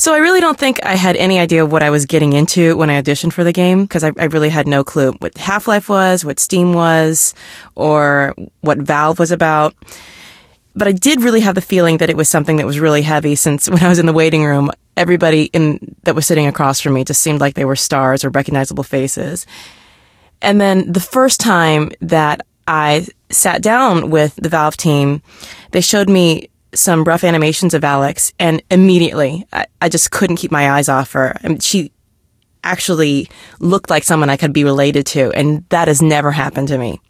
So I really don't think I had any idea what I was getting into when I auditioned for the game, because I really had no clue what Half-Life was, what Steam was, or what Valve was about. But I did really have the feeling that it was something that was really heavy, since when I was in the waiting room, everybody that was sitting across from me just seemed like they were stars or recognizable faces. And then the first time that I sat down with the Valve team, they showed me some rough animations of Alex, and immediately I just couldn't keep my eyes off her. I mean, she actually looked like someone I could be related to, and that has never happened to me.